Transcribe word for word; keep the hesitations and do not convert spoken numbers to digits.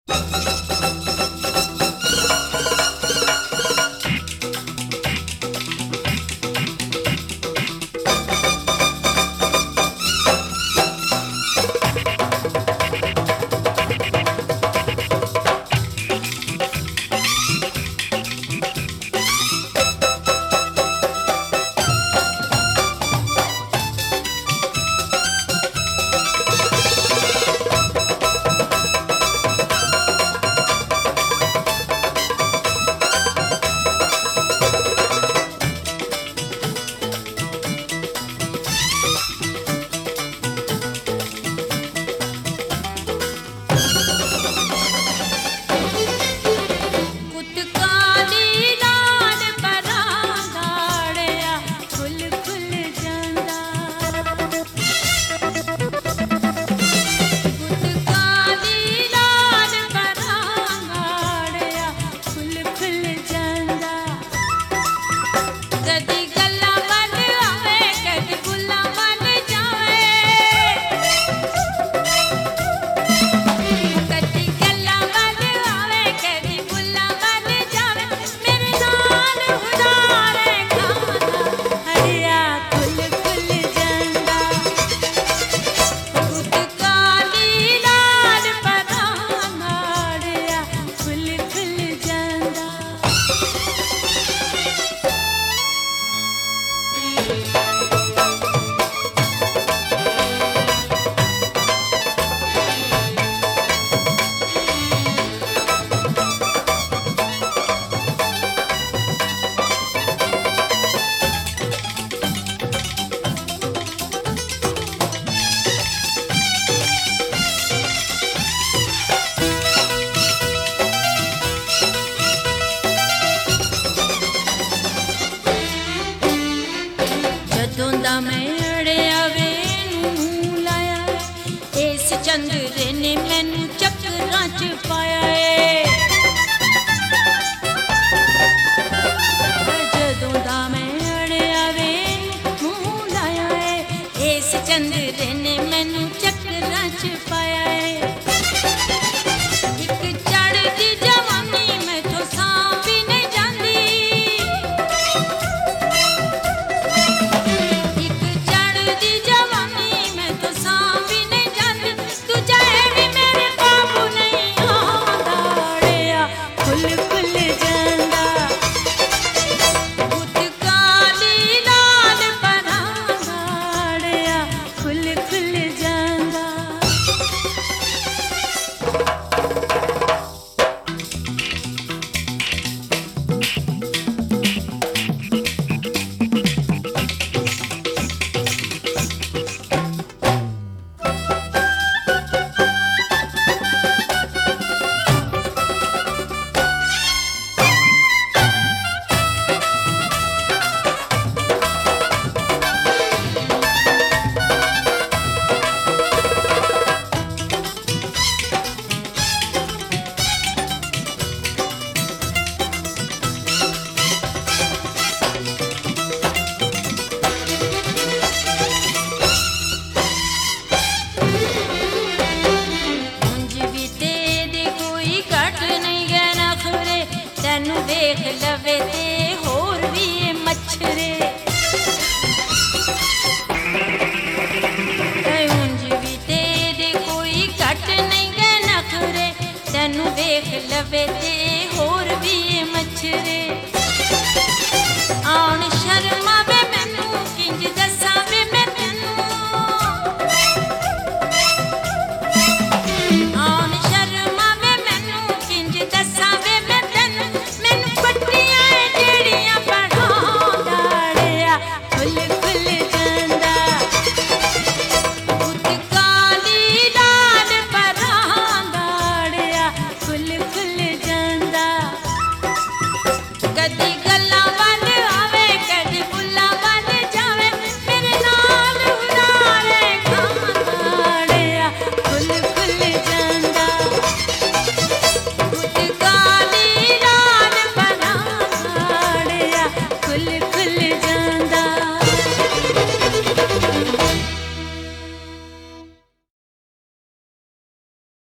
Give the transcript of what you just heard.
चंद्रे ने मैनू चक्करां च पाया है। जदों दा मैं अड़िया वे मूंह लाया है, इस चंद्रे ने मैनू चक्करां च पाया है। एक चढ़दी जवानी मैथों सां भी नहीं जांदी, एक चढ़दी जवानी मैथों सां भी नहीं जांदी। तू जाए भी मेरे काबू नहीं आंदा, अड़िया खुल खुल जांदा। गुत काली लाल परांदा, अड़िया खुल खुल जांदा। तैनू देख लवे ते होर भी मच्छरे, उंज भी तेरे कोई घट नहीं गए नखरे। तैनू देख लवे ते होर भी मच्छरे।